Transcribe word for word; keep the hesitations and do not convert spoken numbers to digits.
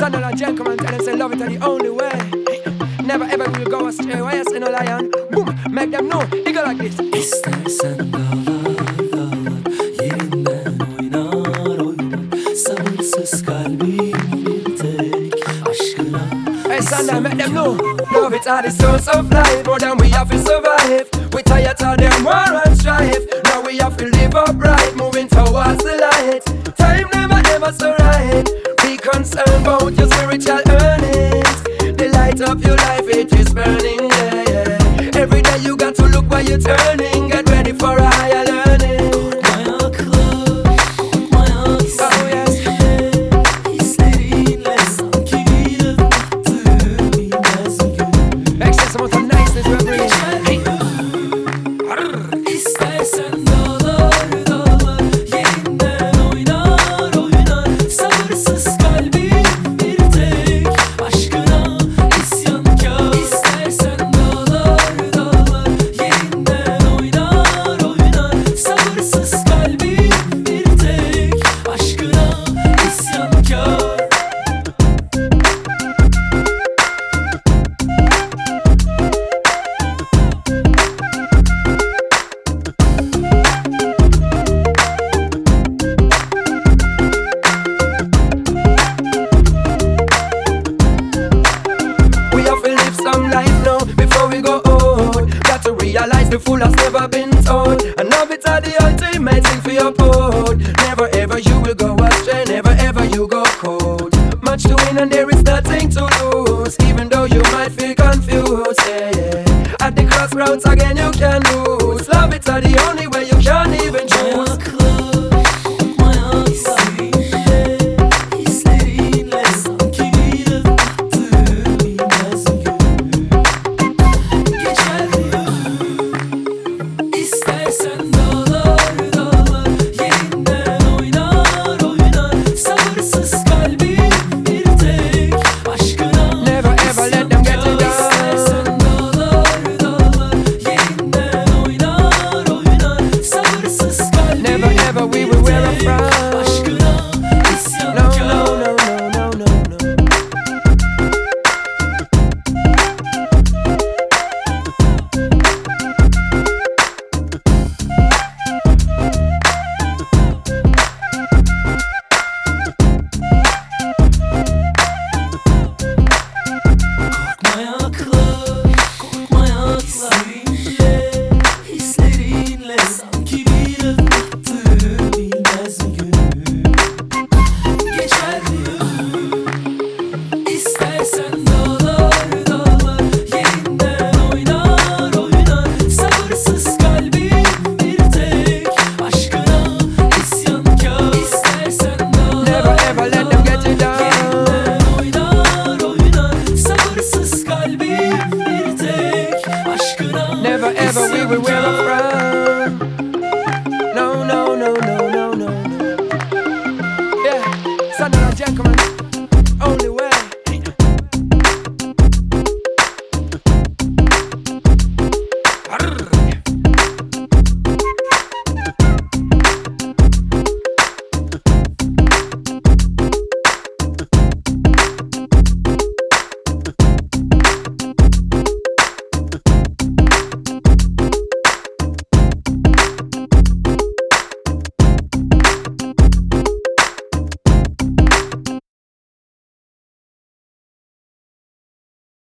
Channel and gentlemen tell them say love it are the only way. Never ever will go astray. Why you say no lion? Boom, make them know. It go like this. İstersen dağlar dağlar yerinden oynar oynar. Sabırsız kalbim bir tek aşkına. Hey Sunday, make them know. Love it are the source of life. More than we have to survive. We tired of them war and strife. Now we have to live upright, moving towards the light. Time never ever so right. Be concerned about your spiritual earnings. The light of your life, it is burning, yeah, yeah. Every day you got to look where you're turning. Get ready for a higher learning. Korkmaya kılıç, korkmaya hissetme. Hislerinle sanki yıktığım bilmez gün. Excess amount of niceness we're bringing. Hey. İstersen dağlar dağlar yerinden oynar oynar. Sabırsız kalbim bir tek aşkına isyankar. İstersen dağlar dağlar yerinden oynar oynar. Sabırsız kalbim bir tek aşkına isyankar. We have to live some life now before we go old. Got to realize the fool has never been told. And love it are the ultimate thing for your pole. Never ever you will go astray, never ever you go cold. Much to win and there is nothing to lose. Even though you might feel confused, yeah, yeah. At the crossroads again you can lose. Love it are the only